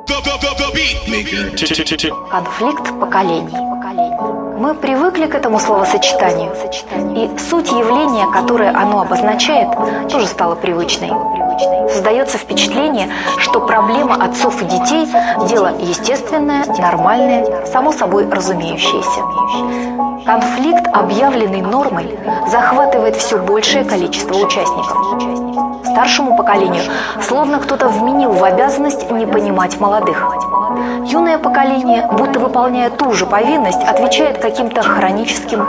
Конфликт поколений. Мы привыкли к этому словосочетанию, и суть явления, которое оно обозначает, тоже стала привычной. Создается впечатление, что проблема отцов и детей – дело естественное, нормальное, само собой разумеющееся. Конфликт, объявленный нормой, захватывает все большее количество участников. Старшему поколению словно кто-то вменил в обязанность не понимать молодых. Юное поколение, будто выполняя ту же повинность, отвечает каким-то хроническим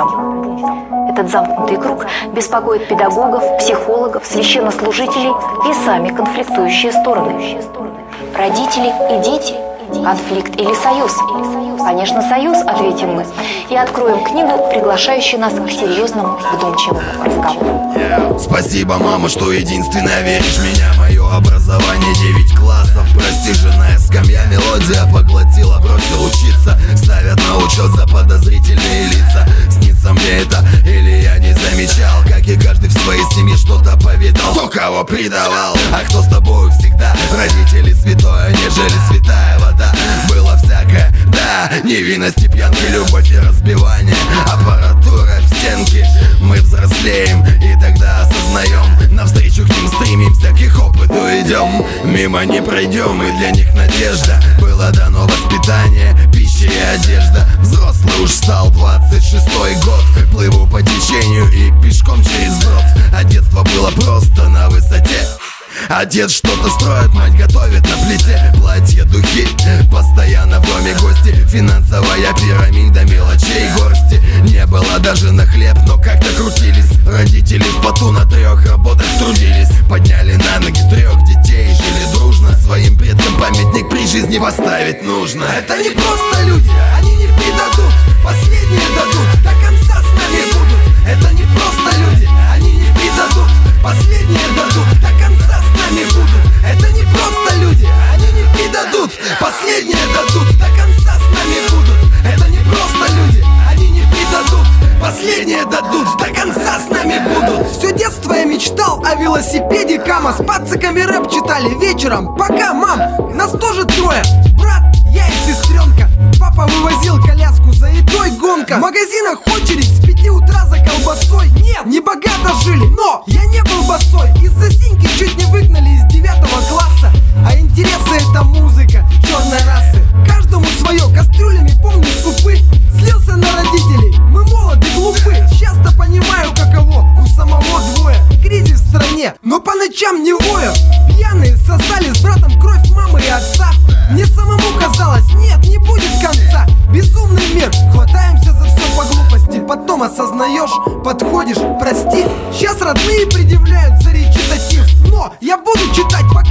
бунтом. Этот замкнутый круг беспокоит педагогов, психологов, священнослужителей и сами конфликтующие стороны. Родители и дети – конфликт или союз? Конечно, союз, ответим мы, и откроем книгу, приглашающую нас к серьезному, вдумчивому разговору. Спасибо, мама, что единственная веришь в меня. Мое образование 9 классов, просиженная скамья, мелодия поглотила, бросил учиться. Ставят на учет за подозрительные лица. Снится мне это или я не замечал, как и каждый в своей семье что-то повидал. Кто кого предавал, а кто с тобой всегда. Родители святое, нежели святая вода. Было всякое, да, невинности, пьянки, любовь и разбивание. Аппаратура в стенки. Мы взрослеем и тогда осознаем, навстречу к ним стремимся, к их опыту идем. Мимо не пройдем, и для них надежда. Было дано воспитание, пища и одежда. Взрослый уж стал, 26-й год. Плыву по течению и пешком через брод. А детство было просто на высоте. Отец что-то строит, мать готовит на плите. Платье, духи, постоянно в доме гости. Финансовая пирамида, мелочей горсти. Не было даже на хлеб, но как-то крутились. Родители в поту на 3 работах трудились. Подняли на ноги 3 детей, жили дружно. Своим предкам памятник при жизни поставить нужно. Это не просто люди, они не предадут. Последние дадут, до конца с нами будут. Это не просто люди, они не предадут. Последние дадут, до конца с нами будут. Это не просто люди, они не предадут. Последние дадут, до конца с нами будут. Это не просто люди, они не предадут. Последние дадут, до конца с нами будут. Все детство я мечтал о велосипеде КамАЗ. С пациками рэп читали вечером. Пока, мам, нас тоже 3. Брат, я и сестренка. Папа вывозил коляску, за едой гонка. В магазинах очередь с 5 утра за колбасой. Нет, не богато жили, но я не был босой. Из-за синьки чуть не выгнали из 9 класса. А интересы это музыка черной расы. Каждому свое, кастрюлями помню супы. Злился на родителей, мы молоды, глупы. Часто понимаю, каково у самого 2. Кризис в стране, но по ночам не вою. Пьяные сосали с братом кровь мамы и отца. Мне самому казалось, нет, не будет конца. Безумный мир, хватаемся за все по глупости. Потом осознаешь, подходишь, прости. Сейчас родные предъявляют за речитатив, но я буду читать, пока